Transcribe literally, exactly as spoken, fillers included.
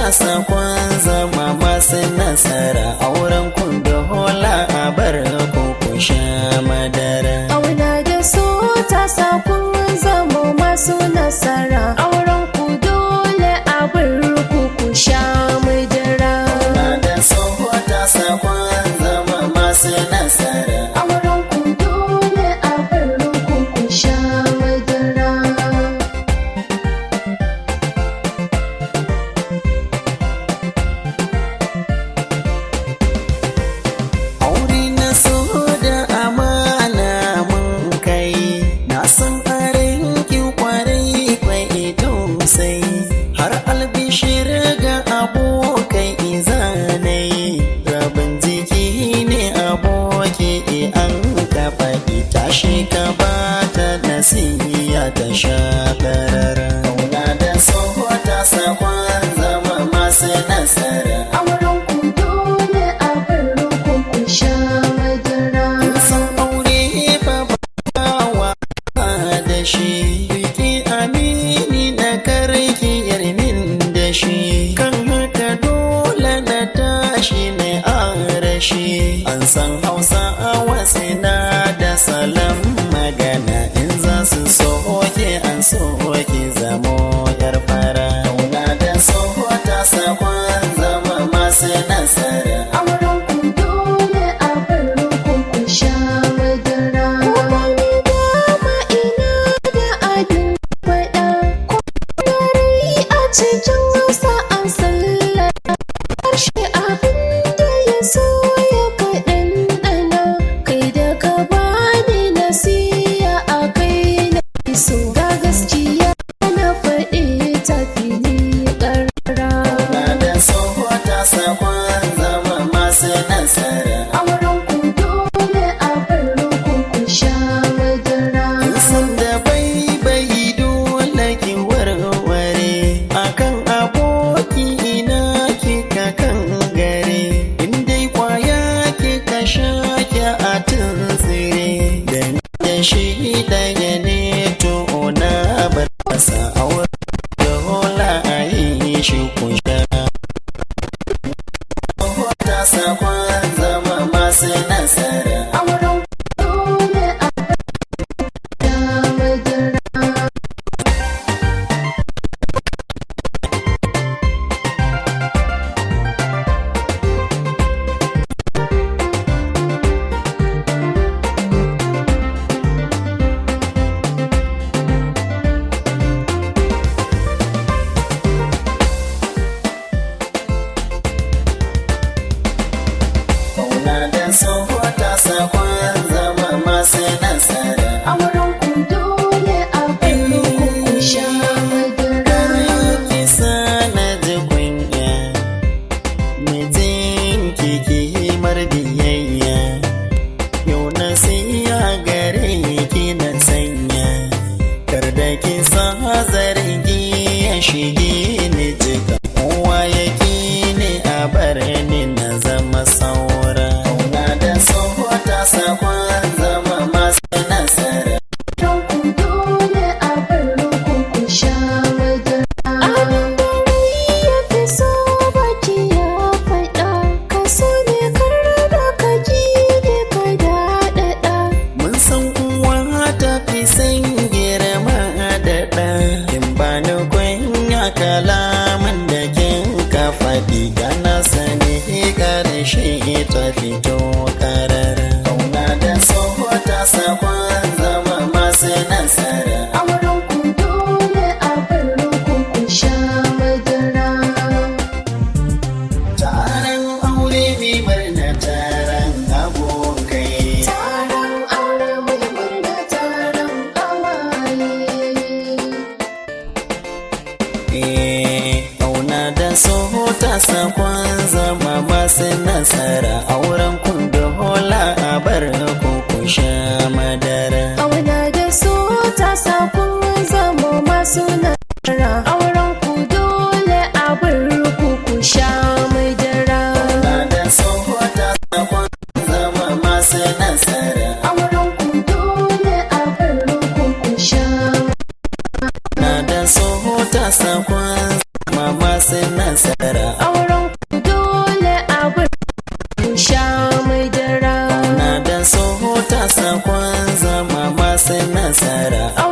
sakon zama masu nasara auren ku dole a bar ku ku sha madara. Auna da so ta sakon zama masu nasara auren ku dole a bar ku ku sha madara. Auna da so ta sakon zama masu nasara auren ku dole a bar ku ku sha madara. aure na so da amana mun kai na san arin ki kwarai kwai tausayi har albishir ga abokai izanai rabin jiki ne aboki an ka faɗi tashi ka bata nasiya ta shakarara. Kauna da so ta sakon zama masu nasara auren ku dole a bar ku ku sha madara. san aure fa bawa da shi biki amini na karki yarmin da shi kan haka dole na tashi na arashi an san hausa a wasina da salam magana in za su soke an soke zamo yar fara. Kauna da so ta sakon zama masu nasara auren ku dole a bar ku ku sha madara. Kuma ni dama ina da abin faɗa ko rai a cikin hausa an sallar harshe abin da ya so ya kaɗan ɗana kai da ka bani nasiya a kai na so ga gaskiya na faɗi ta fili ƙarara. Kauna da so ta sakon zama masu nasara auren ku dole a bar ku ku sha madara. san da bai bai dole ki warware akan aboki ina kika kan gare in dai kwaya kika sha ki a tuntsire da ni da shi daya ne to na bar masa auren dole a yi shi ku sha. ta sakon zama masu nasara auren ku dole a bar ku sha madara. Kauna da so ta sakon zama masu nasara auren ku dole a bar ku ku sha madara. kisa na ji kunya mijin kiki mar biyayya yau na siya gare ki na sanya kar da kisa zargi ya shige ni jika kowa yake ne a bar ni na zama saura. Kauna da so ta sakon zama masu nasara auren ku dole a bar ku ku sha madara. Abin da rai ya fi so baki ya faɗa ka so ne kar da ka ji ne ka daɗaɗa. mun san uwa ta fi san girma da ɗa in ba ni kunya kalaman da kin ka faɗi gana sani ƙarshe ta fito ƙarar. Kauna da so ta sakon zama masu nasara auren ku dole a bar ku ku sha madara. taron aure mai murna taron abokai Taron aure mai murna taron awaye. Kauna da so ta sakon zama masu nasara auren ku dole a bar ku ku sha madara. Auna da so ta sakon zama masu nasara auren ku dole a bar ku ku sha madara. Kauna da so ta sakon zama masu nasara auren ku dole a bar ku ku sha na da so ta sakon zama masu nasara. Auren ku dole abin ku sha madara. Na da soho ta sakon zama masu nasara.